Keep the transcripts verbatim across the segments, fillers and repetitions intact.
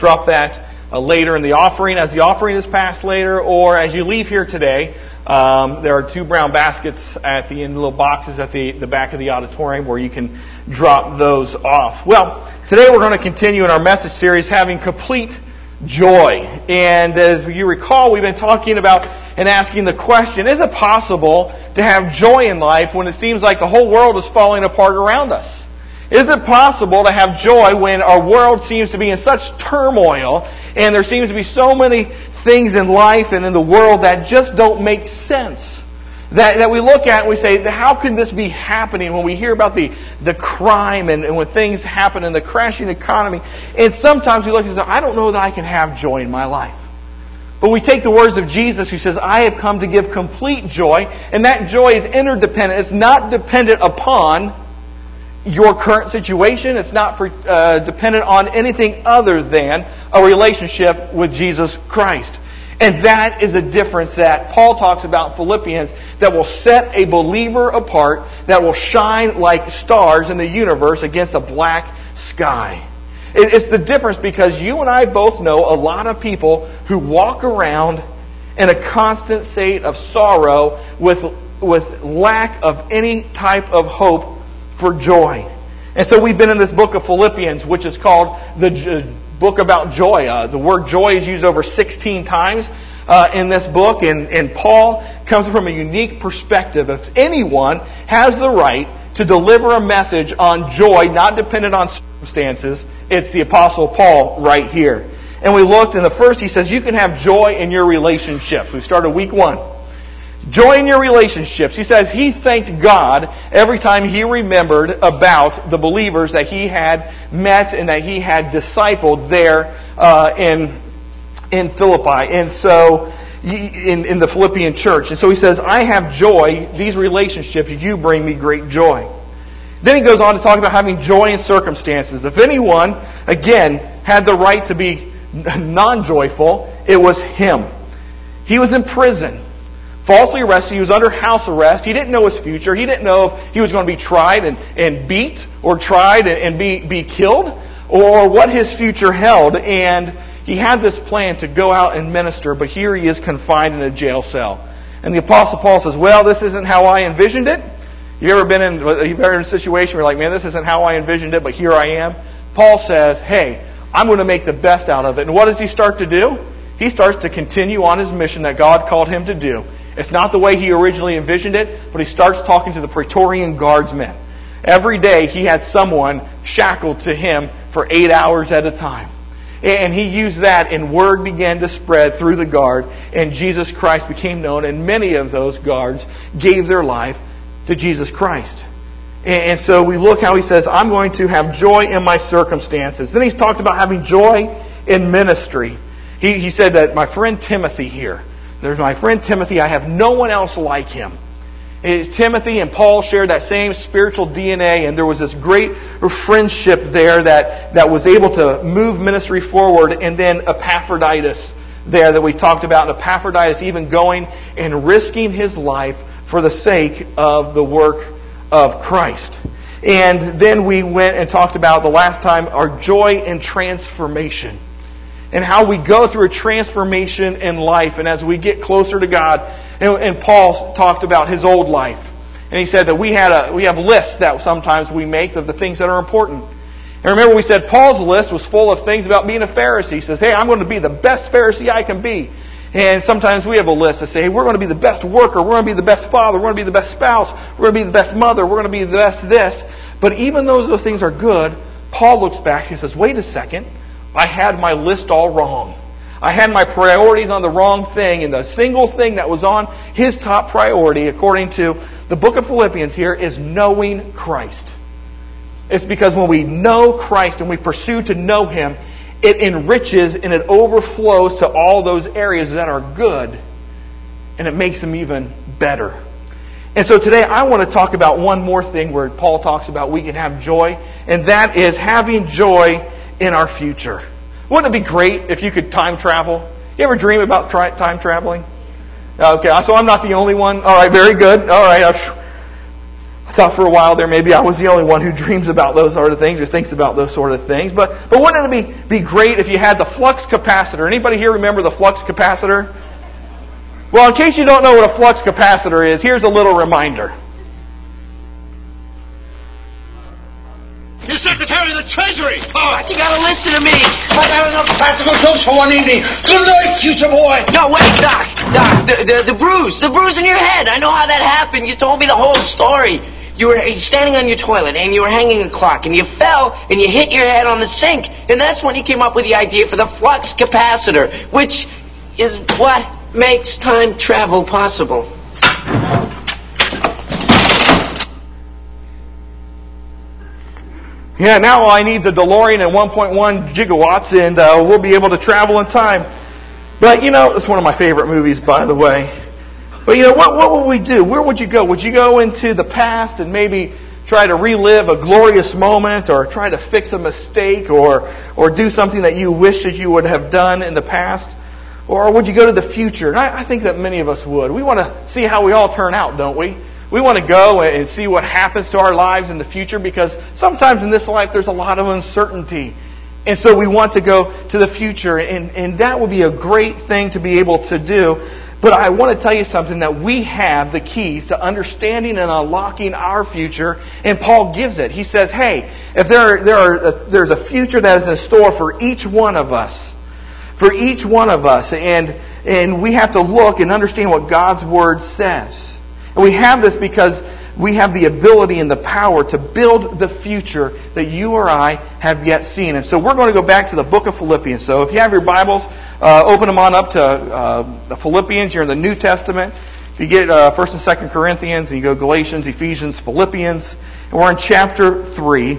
drop that uh, later in the offering, as the offering is passed later, or as you leave here today. Um, there are two brown baskets at the end, little boxes at the, the back of the auditorium where you can drop those off. Well, today we're going to continue in our message series, Having Complete Joy. And as you recall, we've been talking about and asking the question, is it possible to have joy in life when it seems like the whole world is falling apart around us? Is it possible to have joy when our world seems to be in such turmoil and there seems to be so many things in life and in the world that just don't make sense? That, that we look at and we say, how can this be happening when we hear about the, the crime and, and when things happen in the crashing economy? And sometimes we look and say, I don't know that I can have joy in my life. But we take the words of Jesus who says, I have come to give complete joy. And that joy is interdependent. It's not dependent upon your current situation. It's not for, uh, dependent on anything other than a relationship with Jesus Christ. And that is a difference that Paul talks about in Philippians that will set a believer apart, that will shine like stars in the universe against a black sky. It's the difference because you and I both know a lot of people who walk around in a constant state of sorrow with, with lack of any type of hope for joy. And so we've been in this book of Philippians, which is called the book about joy. Uh, the word joy is used over sixteen times uh, in this book, and, and Paul comes from a unique perspective. If anyone has the right to deliver a message on joy, not dependent on circumstances, it's the Apostle Paul right here. And we looked, and the first he says, you can have joy in your relationships. We started week one. Joy in your relationships. He says he thanked God every time he remembered about the believers that he had met and that he had discipled there uh, in in Philippi. And so in, in the Philippian church. And so he says, I have joy. These relationships, you bring me great joy. Then he goes on to talk about having joy in circumstances. If anyone, again, had the right to be non-joyful, it was him. He was in prison. Falsely arrested. He was under house arrest. He didn't know his future. He didn't know if he was going to be tried and, and beat or tried and, and be, be killed or what his future held. And he had this plan to go out and minister, but here he is confined in a jail cell. And the Apostle Paul says, well, this isn't how I envisioned it. You ever been in, you've ever in a situation where you're like, man, this isn't how I envisioned it, but here I am? Paul says, hey, I'm going to make the best out of it. And what does he start to do? He starts to continue on his mission that God called him to do. It's not the way he originally envisioned it, but he starts talking to the Praetorian Guardsmen. Every day he had someone shackled to him for eight hours at a time. And he used that, and word began to spread through the guard, and Jesus Christ became known, and many of those guards gave their life to Jesus Christ. And so we look how he says, I'm going to have joy in my circumstances. Then he's talked about having joy in ministry. He, he said that my friend Timothy here, there's my friend Timothy. I have no one else like him. It's Timothy and Paul shared that same spiritual D N A, and there was this great friendship there that, that was able to move ministry forward. And then Epaphroditus there that we talked about, and Epaphroditus even going and risking his life for the sake of the work of Christ. And then we went and talked about the last time our joy in transformation. And how we go through a transformation in life. And as we get closer to God, and, and Paul talked about his old life. And he said that we had a we have lists that sometimes we make of the things that are important. And remember we said Paul's list was full of things about being a Pharisee. He says, hey, I'm going to be the best Pharisee I can be. And sometimes we have a list that say, hey, we're going to be the best worker, we're going to be the best father, we're going to be the best spouse, we're going to be the best mother, we're going to be the best this. But even though those things are good, Paul looks back and says, wait a second. I had my list all wrong. I had my priorities on the wrong thing, and the single thing that was on his top priority, according to the book of Philippians here, is knowing Christ. It's because when we know Christ and we pursue to know Him, it enriches and it overflows to all those areas that are good, and it makes them even better. And so today I want to talk about one more thing where Paul talks about we can have joy, and that is having joy in our future. Wouldn't it be great if you could time travel? You ever dream about tri- time traveling? Okay, so I'm not the only one. All right, very good. All right. thought for a while there maybe I was the only one who dreams about those sort of things or thinks about those sort of things. But but wouldn't it be, be great if you had the flux capacitor? Anybody here remember the flux capacitor? Well, in case you don't know what a flux capacitor is, here's a little reminder. You're Secretary of the Treasury! Oh, you gotta listen to me! I got enough practical jokes for one evening. Good night, future boy! No, wait, Doc! Doc, the, the, the bruise. The bruise in your head. I know how that happened. You told me the whole story. You were standing on your toilet and you were hanging a clock and you fell and you hit your head on the sink. And that's when you came up with the idea for the flux capacitor, which is what makes time travel possible. Yeah, now all I need is a DeLorean and one point one gigawatts, and uh, we'll be able to travel in time. But, you know, it's one of my favorite movies, by the way. But, you know, what, what would we do? Where would you go? Would you go into the past and maybe try to relive a glorious moment or try to fix a mistake or, or do something that you wish that you would have done in the past? Or would you go to the future? And I, I think that many of us would. We want to see how we all turn out, don't we? We want to go and see what happens to our lives in the future because sometimes in this life there's a lot of uncertainty. And so we want to go to the future, and, and that would be a great thing to be able to do. But I want to tell you something, that we have the keys to understanding and unlocking our future, and Paul gives it. He says, hey, if there, there are, there's a future that is in store for each one of us, for each one of us, and, and we have to look and understand what God's Word says. And we have this because we have the ability and the power to build the future that you or I have yet seen. And so we're going to go back to the book of Philippians. So if you have your Bibles, uh, open them on up to uh, the Philippians. You're in the New Testament. If you get uh, First and Second Corinthians, and you go Galatians, Ephesians, Philippians, and we're in chapter three.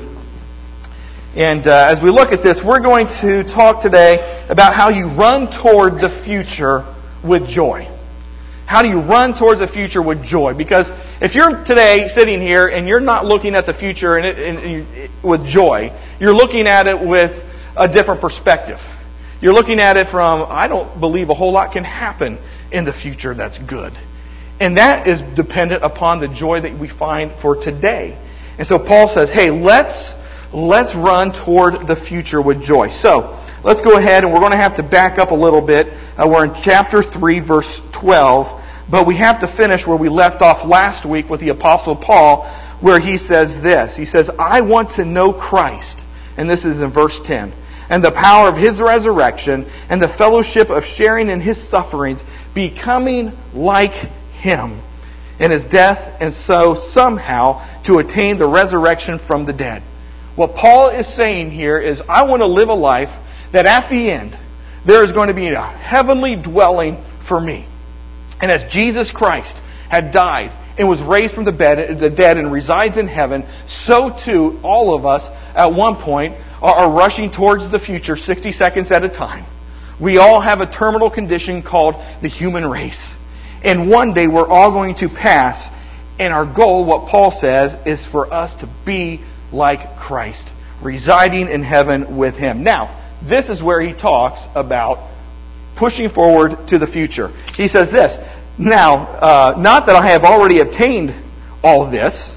And uh, as we look at this, we're going to talk today about how you run toward the future with joy. How do you run towards the future with joy? Because if you're today sitting here and you're not looking at the future in it, in, in, with joy, you're looking at it with a different perspective. You're looking at it from, I don't believe a whole lot can happen in the future that's good. And that is dependent upon the joy that we find for today. And so Paul says, hey, let's let's run toward the future with joy. So let's go ahead, and we're going to have to back up a little bit. Uh, we're in chapter three, verse twelve. But we have to finish where we left off last week with the Apostle Paul, where he says this. He says, I want to know Christ. And this is in verse ten. And the power of His resurrection and the fellowship of sharing in His sufferings, becoming like Him in His death, and so somehow to attain the resurrection from the dead. What Paul is saying here is, I want to live a life that at the end, there is going to be a heavenly dwelling for me. And as Jesus Christ had died and was raised from the, bed, the dead and resides in heaven, so too all of us at one point are, are rushing towards the future sixty seconds at a time. We all have a terminal condition called the human race. And one day we're all going to pass. And our goal, what Paul says, is for us to be like Christ, residing in heaven with Him. Now, this is where he talks about pushing forward to the future. He says this, now, uh, not that I have already obtained all this,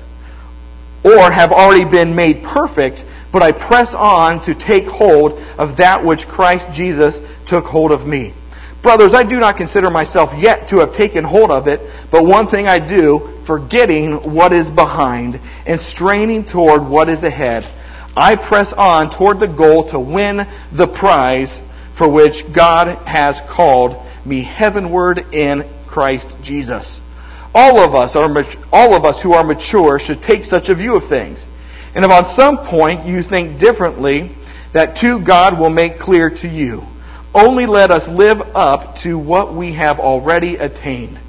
or have already been made perfect, but I press on to take hold of that which Christ Jesus took hold of me. Brothers, I do not consider myself yet to have taken hold of it, but one thing I do, forgetting what is behind and straining toward what is ahead, I press on toward the goal to win the prize for which God has called me heavenward in Christ Jesus. All of us are all of us who are mature should take such a view of things. And if on some point you think differently, that too God will make clear to you. Only let us live up to what we have already attained.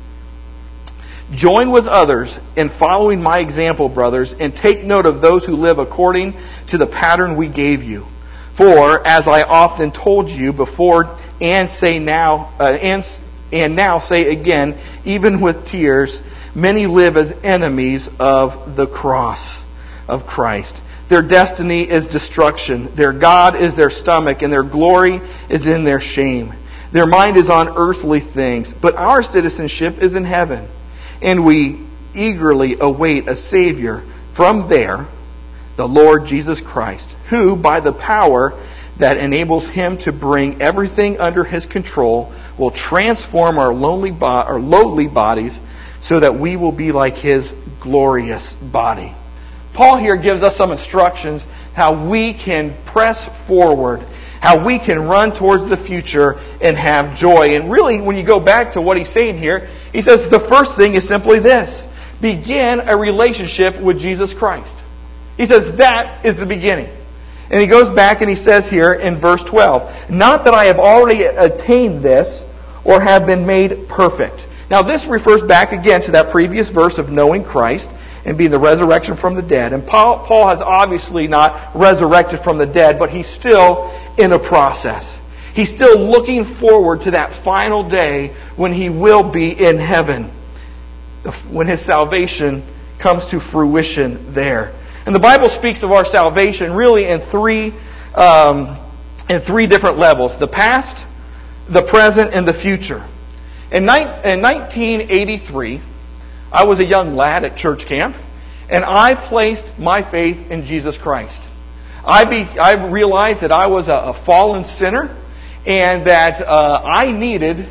Join with others in following my example, brothers, and take note of those who live according to the pattern we gave you. For, as I often told you before, and say now, uh, and, and now say again, even with tears, many live as enemies of the cross of Christ. Their destiny is destruction. Their God is their stomach, and their glory is in their shame. Their mind is on earthly things, but our citizenship is in heaven. And we eagerly await a Savior from there, the Lord Jesus Christ, who, by the power that enables Him to bring everything under His control, will transform our, lonely bo- our lowly bodies so that we will be like His glorious body. Paul here gives us some instructions how we can press forward, how we can run towards the future and have joy. And really, when you go back to what he's saying here, he says the first thing is simply this: begin a relationship with Jesus Christ. He says that is the beginning. And he goes back and he says here in verse twelve, not that I have already attained this or have been made perfect. Now this refers back again to that previous verse of knowing Christ and being the resurrection from the dead. And Paul, Paul has obviously not resurrected from the dead, but he's still in a process. He's still looking forward to that final day when he will be in heaven, when his salvation comes to fruition there. And the Bible speaks of our salvation really in three, um, in three different levels: the past, the present, and the future. In, ni- in nineteen eighty-three, I was a young lad at church camp, and I placed my faith in Jesus Christ. I, be, I realized that I was a, a fallen sinner, and that uh, I needed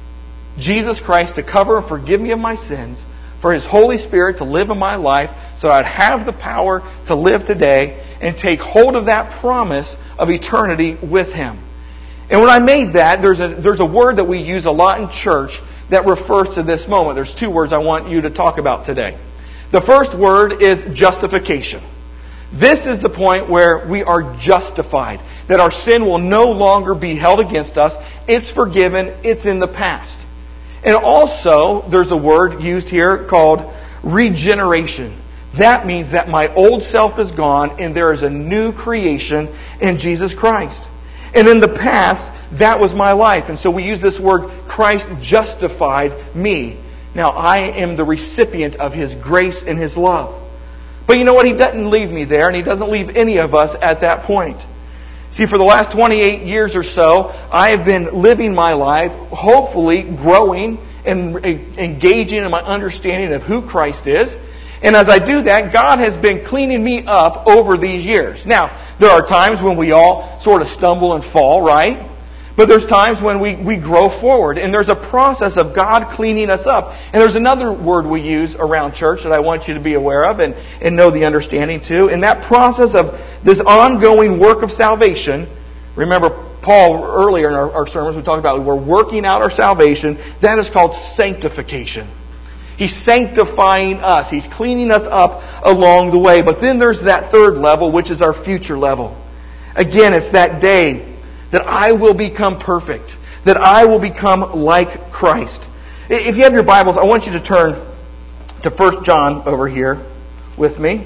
Jesus Christ to cover and forgive me of my sins, for His Holy Spirit to live in my life, so I'd have the power to live today and take hold of that promise of eternity with Him. And when I made that, there's a, there's a word that we use a lot in church that refers to this moment. There's two words I want you to talk about today. The first word is justification. This is the point where we are justified, that our sin will no longer be held against us. It's forgiven. It's in the past. And also, there's a word used here called regeneration. That means that my old self is gone and there is a new creation in Jesus Christ. And in the past, that was my life. And so we use this word, Christ justified me. Now I am the recipient of His grace and His love. But you know what? He doesn't leave me there, and He doesn't leave any of us at that point. See, for the last twenty-eight years or so, I have been living my life, hopefully growing and engaging in my understanding of who Christ is. And as I do that, God has been cleaning me up over these years. Now, there are times when we all sort of stumble and fall, right? But there's times when we, we grow forward. And there's a process of God cleaning us up. And there's another word we use around church that I want you to be aware of and, and know the understanding too. In that process of this ongoing work of salvation, remember Paul earlier in our, our sermons we talked about we're working out our salvation. That is called sanctification. He's sanctifying us. He's cleaning us up along the way. But then there's that third level, which is our future level. Again, it's that day that I will become perfect, that I will become like Christ. If you have your Bibles, I want you to turn to First John over here with me.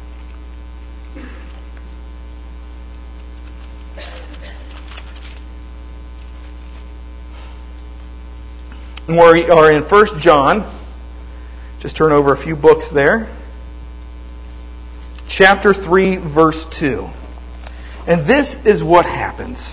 And we are in First John. Just turn over a few books there. Chapter three, verse two. And this is what happens.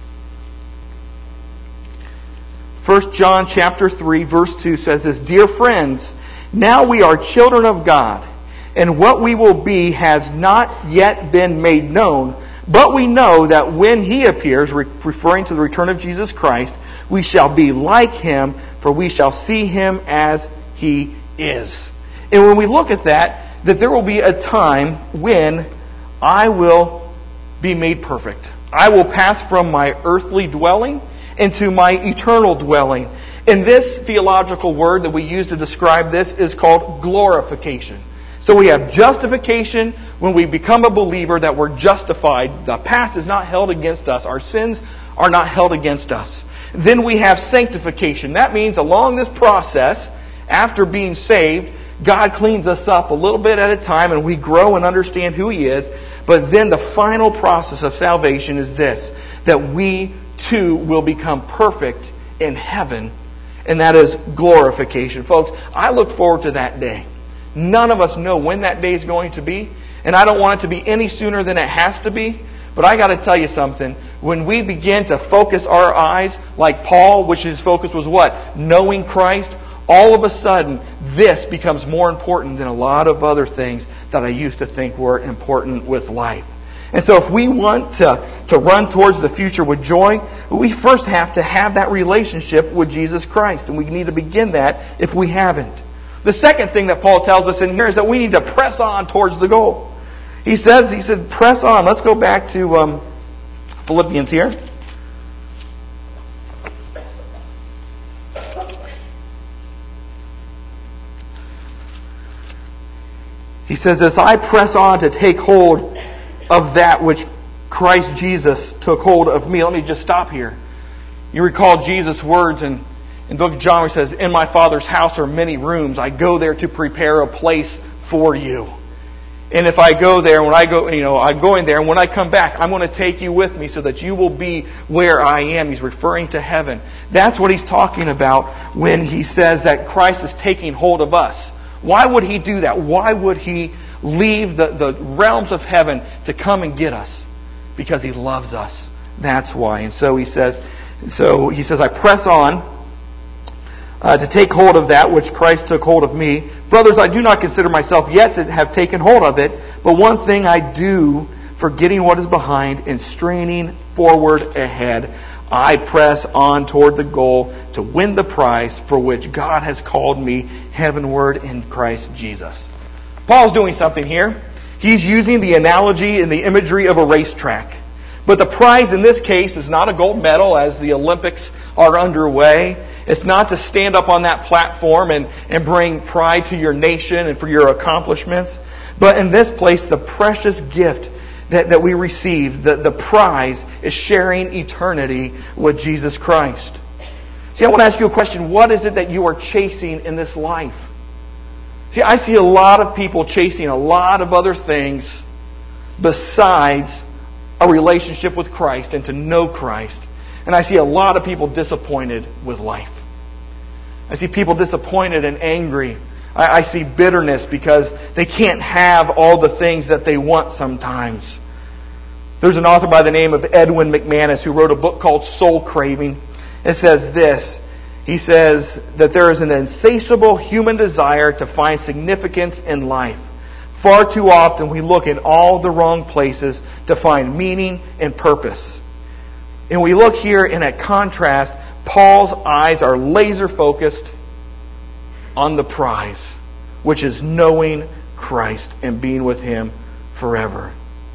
First John chapter three, verse two says this: Dear friends, now we are children of God, and what we will be has not yet been made known, but we know that when He appears, referring to the return of Jesus Christ, we shall be like Him, for we shall see Him as He is. And when we look at that, that there will be a time when I will be made perfect. I will pass from my earthly dwelling into my eternal dwelling. And this theological word that we use to describe this is called glorification. So we have justification when we become a believer, that we're justified. The past is not held against us. Our sins are not held against us. Then we have sanctification. That means along this process, after being saved, God cleans us up a little bit at a time and we grow and understand who He is. But then the final process of salvation is this: that we too will become perfect in heaven. And that is glorification. Folks, I look forward to that day. None of us know when that day is going to be. And I don't want it to be any sooner than it has to be. But I got to tell you something. When we begin to focus our eyes like Paul, which his focus was what? Knowing Christ. All of a sudden, this becomes more important than a lot of other things that I used to think were important with life. And so if we want to, to run towards the future with joy, we first have to have that relationship with Jesus Christ. And we need to begin that if we haven't. The second thing that Paul tells us in here is that we need to press on towards the goal. He says, he said, press on. Let's go back to um, Philippians here. He says, as I press on to take hold of that which Christ Jesus took hold of me. Let me just stop here. You recall Jesus' words in, in the book of John where he says, in my Father's house are many rooms. I go there to prepare a place for you. And if I go there, when I go, you know, I'm going there, and when I come back, I'm going to take you with me so that you will be where I am. He's referring to heaven. That's what he's talking about when he says that Christ is taking hold of us. Why would he do that? Why would he leave the, the realms of heaven to come and get us? Because he loves us. That's why. And so he says, so he says, I press on uh, to take hold of that which Christ took hold of me. Brothers, I do not consider myself yet to have taken hold of it, but one thing I do, forgetting what is behind and straining forward ahead, I press on toward the goal to win the prize for which God has called me heavenward in Christ Jesus. Paul's doing something here. He's using the analogy and the imagery of a racetrack. But the prize in this case is not a gold medal as the Olympics are underway. It's not to stand up on that platform and, and bring pride to your nation and for your accomplishments. But in this place, the precious gift that, that we receive, the, the prize, is sharing eternity with Jesus Christ. See, I want to ask you a question. What is it that you are chasing in this life? See, I see a lot of people chasing a lot of other things besides a relationship with Christ and to know Christ. And I see a lot of people disappointed with life. I see people disappointed and angry. I, I see bitterness because they can't have all the things that they want sometimes. There's an author by the name of Edwin McManus who wrote a book called Soul Craving. It says this. He says that there is an insatiable human desire to find significance in life. Far too often we look in all the wrong places to find meaning and purpose. And we look here, and at contrast, Paul's eyes are laser focused on the prize, which is knowing Christ and being with Him forever.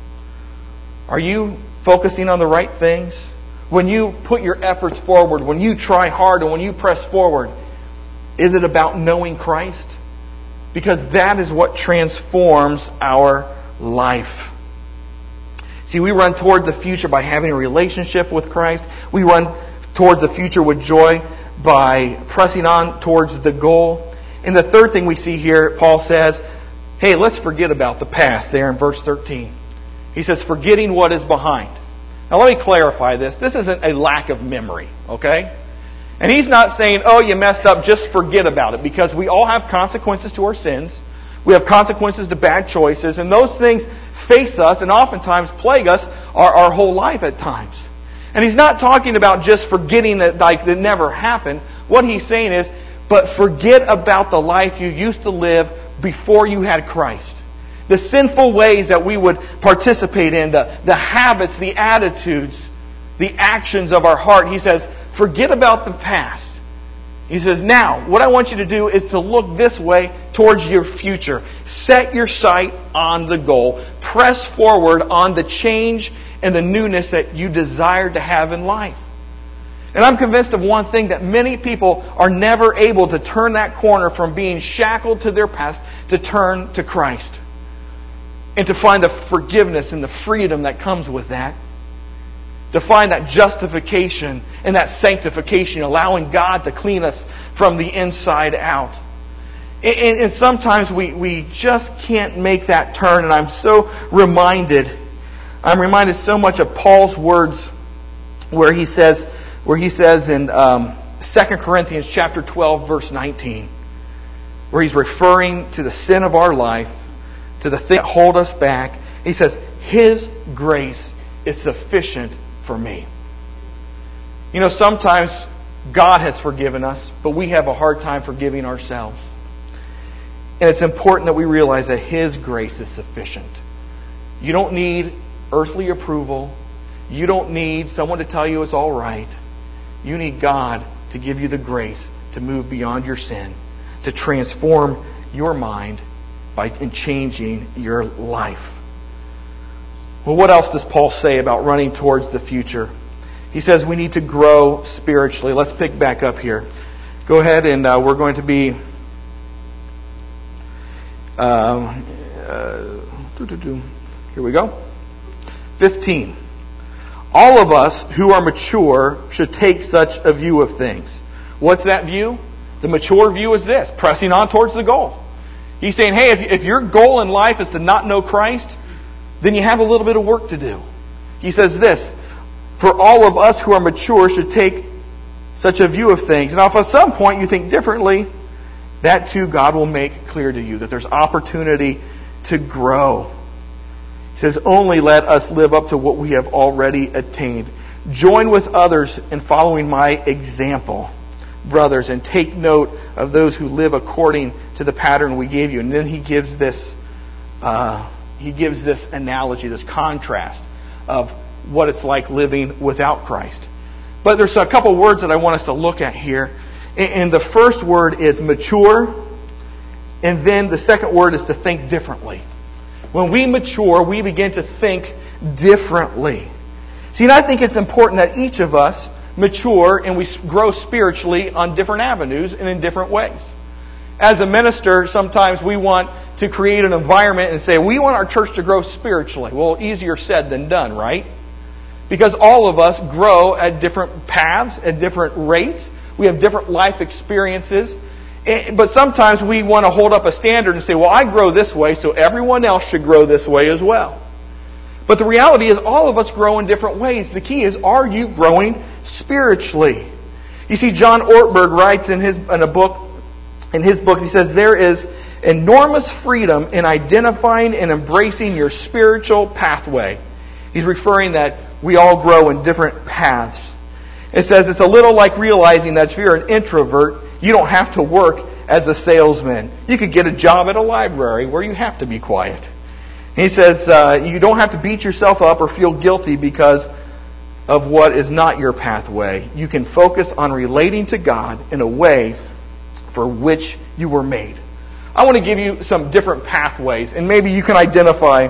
Are you focusing on the right things? When you put your efforts forward, when you try hard and when you press forward, is it about knowing Christ? Because that is what transforms our life. See, we run toward the future by having a relationship with Christ. We run towards the future with joy by pressing on towards the goal. And the third thing we see here, Paul says, hey, let's forget about the past there in verse thirteen. He says, forgetting what is behind. Now let me clarify this. This isn't a lack of memory, okay? And he's not saying, oh, you messed up, just forget about it. Because we all have consequences to our sins. We have consequences to bad choices. And those things face us and oftentimes plague us our, our whole life at times. And he's not talking about just forgetting that like it never happened. What he's saying is, but forget about the life you used to live before you had Christ. The sinful ways that we would participate in, the, the habits, the attitudes, the actions of our heart. He says, forget about the past. He says, now, what I want you to do is to look this way towards your future. Set your sight on the goal. Press forward on the change and the newness that you desire to have in life. And I'm convinced of one thing, that many people are never able to turn that corner from being shackled to their past to turn to Christ. And to find the forgiveness and the freedom that comes with that. To find that justification and that sanctification, allowing God to clean us from the inside out. And, and sometimes we, we just can't make that turn. And I'm so reminded, I'm reminded so much of Paul's words where he says, where he says in um, Second Corinthians chapter twelve, verse nineteen, where he's referring to the sin of our life, to the thing that hold us back. He says, His grace is sufficient for me. You know, sometimes God has forgiven us, but we have a hard time forgiving ourselves. And it's important that we realize that His grace is sufficient. You don't need earthly approval. You don't need someone to tell you it's all right. You need God to give you the grace to move beyond your sin, to transform your mind by in changing your life. Well, what else does Paul say about running towards the future? He says we need to grow spiritually. Let's pick back up here. Go ahead and uh, we're going to be um, uh, here we go. fifteen. All of us who are mature should take such a view of things. What's that view? The mature view is this: pressing on towards the goal. He's saying, hey, if, if your goal in life is to not know Christ, then you have a little bit of work to do. He says this: for all of us who are mature should take such a view of things. Now, if at some point you think differently, that too God will make clear to you, that there's opportunity to grow. He says, only let us live up to what we have already attained. Join with others in following my example, brothers, and take note of those who live according to the pattern we gave you. And then he gives this, uh, he gives this analogy, this contrast of what it's like living without Christ. But there's a couple words that I want us to look at here. And the first word is mature. And then the second word is to think differently. When we mature, we begin to think differently. See, and I think it's important that each of us mature and we grow spiritually on different avenues and in different ways. As a minister, sometimes we want to create an environment and say, we want our church to grow spiritually. Well, easier said than done, right? Because all of us grow at different paths, at different rates. We have different life experiences. But sometimes we want to hold up a standard and say, well, I grow this way, so everyone else should grow this way as well. But the reality is all of us grow in different ways. The key is, are you growing spiritually? You see, John Ortberg writes in his in a book, in his book, he says, there is enormous freedom in identifying and embracing your spiritual pathway. He's referring that we all grow in different paths. It says it's a little like realizing that if you're an introvert, you don't have to work as a salesman. You could get a job at a library where you have to be quiet. He says uh, you don't have to beat yourself up or feel guilty because of what is not your pathway. You can focus on relating to God in a way for which you were made. I want to give you some different pathways, and maybe you can identify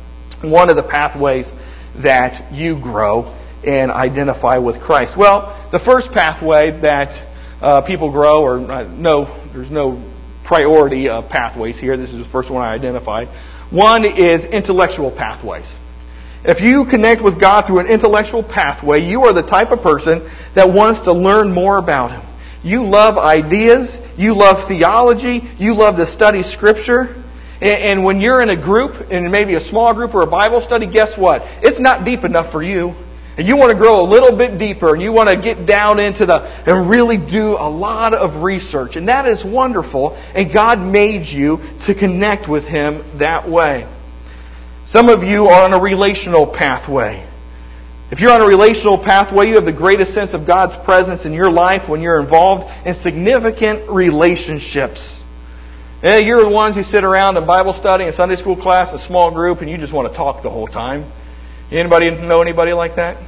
one of the pathways that you grow and identify with Christ. Well, the first pathway that uh, people grow, or uh, no, there's no priority of pathways here. This is the first one I identified. One is intellectual pathways. If you connect with God through an intellectual pathway, you are the type of person that wants to learn more about Him. You love ideas, you love theology, you love to study Scripture. And when you're in a group, and maybe a small group or a Bible study, guess what? It's not deep enough for you. And you want to grow a little bit deeper, and you want to get down into the, and really do a lot of research. And that is wonderful. And God made you to connect with Him that way. Some of you are on a relational pathway. If you're on a relational pathway, you have the greatest sense of God's presence in your life when you're involved in significant relationships. Yeah, you're the ones who sit around in Bible study and Sunday school class, a small group, and you just want to talk the whole time. Anybody know anybody like that?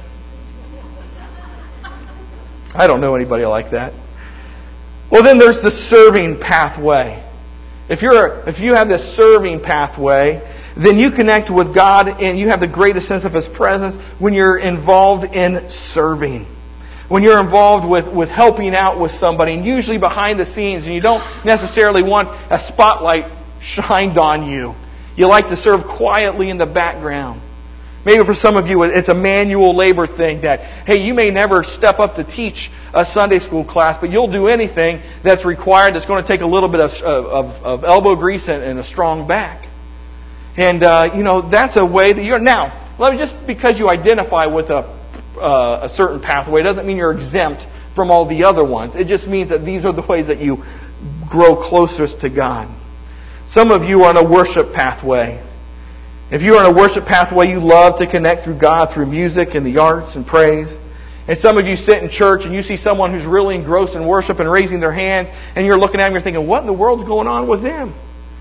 I don't know anybody like that. Well, then there's the serving pathway. If you're, if you have this serving pathway, then you connect with God and you have the greatest sense of His presence when you're involved in serving. When you're involved with, with helping out with somebody, and usually behind the scenes, and you don't necessarily want a spotlight shined on you. You like to serve quietly in the background. Maybe for some of you, it's a manual labor thing that, hey, you may never step up to teach a Sunday school class, but you'll do anything that's required that's going to take a little bit of, of, of elbow grease and, and a strong back. And, uh, you know, that's a way that you're... Now, let me, just because you identify with a, uh, a certain pathway doesn't mean you're exempt from all the other ones. It just means that these are the ways that you grow closest to God. Some of you are on a worship pathway. If you're on a worship pathway, you love to connect through God through music and the arts and praise. And some of you sit in church and you see someone who's really engrossed in worship and raising their hands, and you're looking at them and you're thinking, what in the world's going on with them?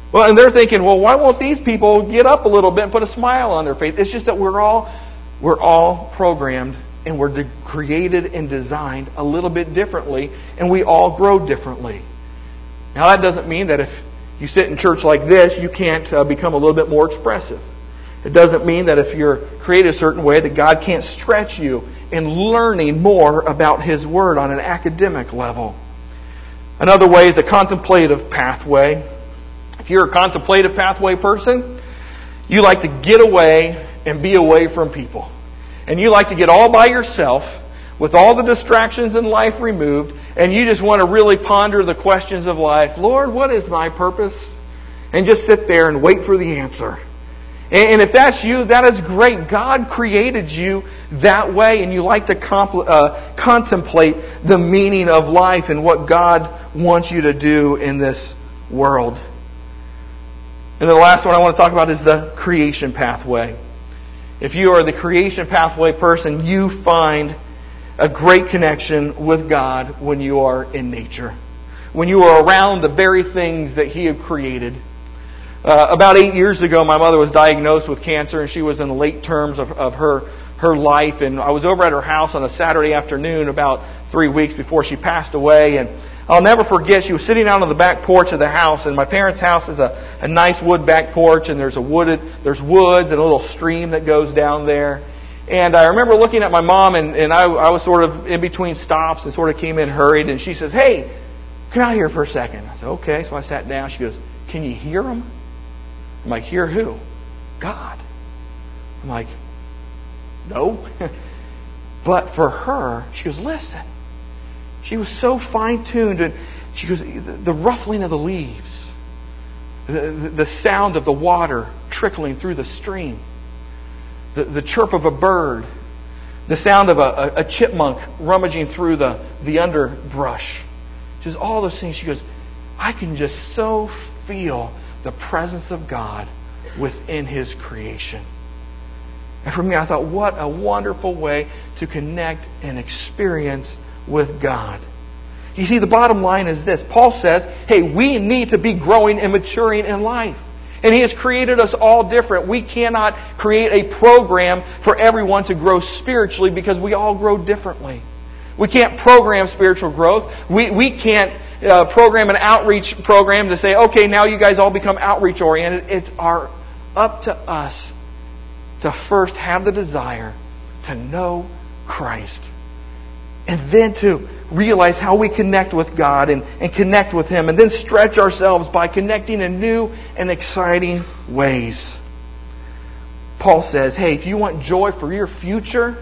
Well, and they're thinking, well, why won't these people get up a little bit and put a smile on their face? It's just that we're all we're all programmed and we're de- created and designed a little bit differently, and we all grow differently. Now, that doesn't mean that if you sit in church like this, you can't uh, become a little bit more expressive. It doesn't mean that if you're created a certain way that God can't stretch you in learning more about His Word on an academic level. Another way is a contemplative pathway. If you're a contemplative pathway person, you like to get away and be away from people. And you like to get all by yourself with all the distractions in life removed, and you just want to really ponder the questions of life. Lord, what is my purpose? And just sit there and wait for the answer. And if that's you, that is great. God created you that way, and you like to compl- uh, contemplate the meaning of life and what God wants you to do in this world. And the last one I want to talk about is the creation pathway. If you are the creation pathway person, you find a great connection with God when you are in nature. When you are around the very things that He had created. Uh, about eight years ago, my mother was diagnosed with cancer, and she was in the late terms of, of her, her life. And I was over at her house on a Saturday afternoon about three weeks before she passed away. And I'll never forget, she was sitting out on the back porch of the house, and my parents' house is a, a nice wood back porch, and there's a wooded, there's woods and a little stream that goes down there. And I remember looking at my mom, and, and I, I was sort of in between stops and sort of came in hurried, and she says, "Hey, come out here for a second." I said, "Okay." So I sat down. She goes, "Can you hear him?" I'm like, "Hear who?" "God." I'm like, "No." But for her, she goes, "Listen." She was so fine-tuned, and she goes, the ruffling of the leaves, the, the sound of the water trickling through the stream, the, the chirp of a bird, the sound of a, a chipmunk rummaging through the, the underbrush. She goes, all those things. She goes, I can just so feel the presence of God within His creation. And for me, I thought, what a wonderful way to connect and experience with God. You see, the bottom line is this. Paul says, hey, we need to be growing and maturing in life. And He has created us all different. We cannot create a program for everyone to grow spiritually because we all grow differently. We can't program spiritual growth. We, we can't uh, program an outreach program to say, okay, now you guys all become outreach oriented. It's our up to us to first have the desire to know Christ. And then to realize how we connect with God and, and connect with Him. And then stretch ourselves by connecting in new and exciting ways. Paul says, hey, if you want joy for your future,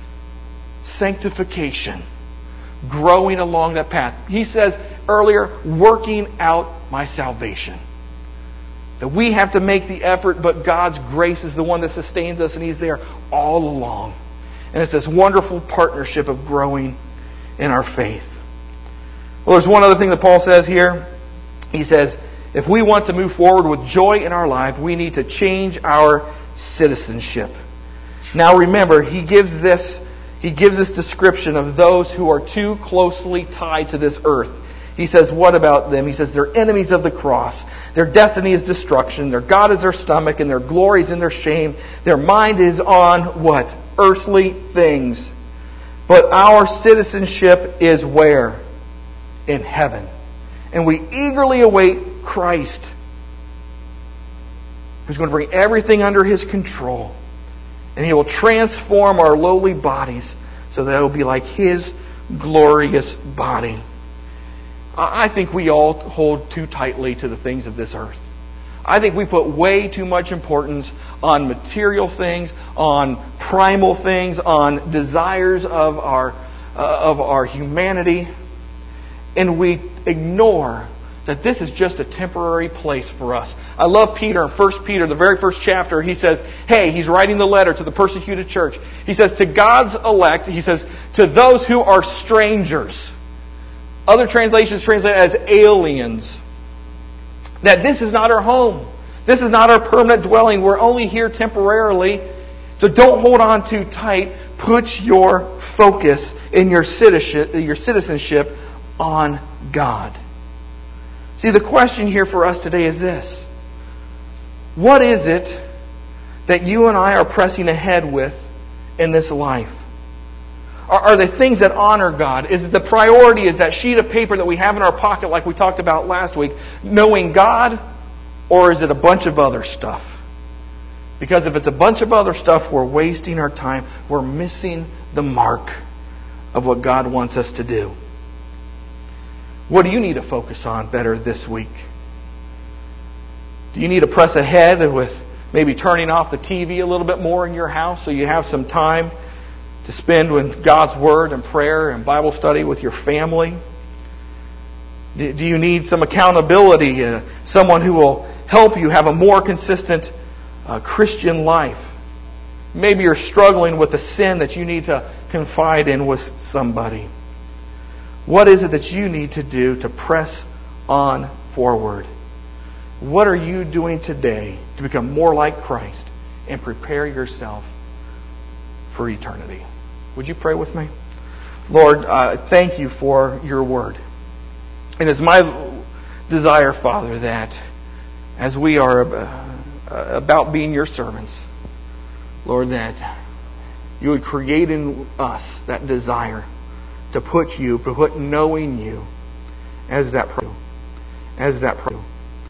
sanctification. Growing along that path. He says earlier, working out my salvation. That we have to make the effort, but God's grace is the one that sustains us, and He's there all along. And it's this wonderful partnership of growing in our faith. Well, there's one other thing that Paul says here. He says, if we want to move forward with joy in our life, we need to change our citizenship. Now remember, he gives this, he gives this description of those who are too closely tied to this earth. He says, what about them? He says, they're enemies of the cross. Their destiny is destruction. Their God is their stomach, and their glory is in their shame. Their mind is on what? Earthly things. But our citizenship is where? In heaven. And we eagerly await Christ, who's going to bring everything under His control. And He will transform our lowly bodies so that it will be like His glorious body. I think we all hold too tightly to the things of this earth. I think we put way too much importance on material things, on primal things, on desires of our uh, of our humanity, and we ignore that this is just a temporary place for us. I love Peter in First Peter, the very first chapter. He says, hey, he's writing the letter to the persecuted church. He says, to God's elect, he says, to those who are strangers. Other translations translate it as aliens. That this is not our home. This is not our permanent dwelling. We're only here temporarily. So don't hold on too tight. Put your focus in your citizenship, your citizenship on God. See, the question here for us today is this. What is it that you and I are pressing ahead with in this life? Are, are they things that honor God? Is it the priority is that sheet of paper that we have in our pocket like we talked about last week, knowing God? Or is it a bunch of other stuff? Because if it's a bunch of other stuff, we're wasting our time. We're missing the mark of what God wants us to do. What do you need to focus on better this week? Do you need to press ahead with maybe turning off the T V a little bit more in your house so you have some time to spend with God's Word and prayer and Bible study with your family? Do you need some accountability, uh, someone who will help you have a more consistent uh, Christian life? Maybe you're struggling with a sin that you need to confide in with somebody. What is it that you need to do to press on forward? What are you doing today to become more like Christ and prepare yourself for eternity? Would you pray with me? Lord, uh, thank you for your word. And it's my desire, Father, that as we are uh, about being your servants, Lord, that you would create in us that desire to put you, to put knowing you as that, as that.